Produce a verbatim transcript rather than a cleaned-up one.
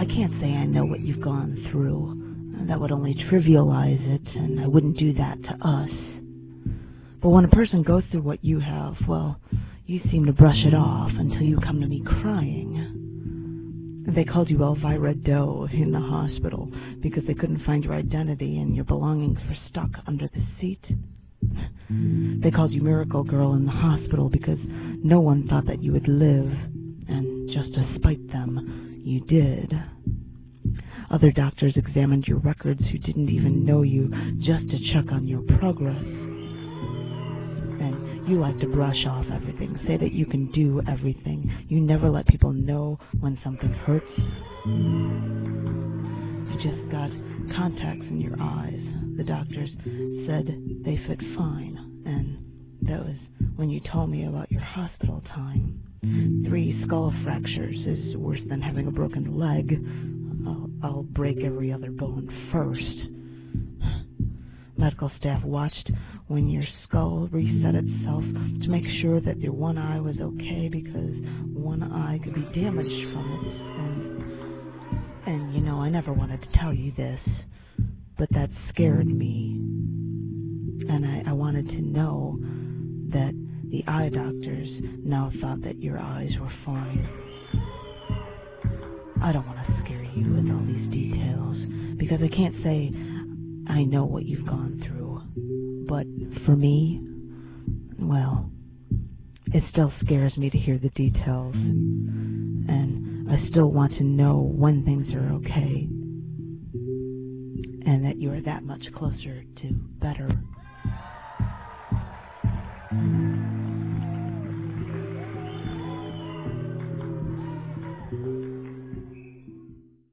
I can't say I know what you've gone through. That would only trivialize it, and I wouldn't do that to us. But when a person goes through what you have, well, you seem to brush it off until you come to me crying. They called you Elvira Doe in the hospital because they couldn't find your identity and your belongings were stuck under the seat. They called you Miracle Girl in the hospital because no one thought that you would live, and just to spite them, you did. Other doctors examined your records who didn't even know you just to check on your progress. And you like to brush off everything, say that you can do everything. You never let people know when something hurts. You just got contacts in your eyes. The doctors said they fit fine, and that was when you told me about your hospital time. Three skull fractures is worse than having a broken leg. I'll, I'll break every other bone first. Medical staff watched when your skull reset itself to make sure that your one eye was okay because one eye could be damaged from it. And, and you know, I never wanted to tell you this, but that scared me. And I, I wanted to know that the eye doctors now thought that your eyes were fine. I don't want to scare you with all these details, because I can't say I know what you've gone through. But for me, well, it still scares me to hear the details. And I still want to know when things are okay, and that you are that much closer to better.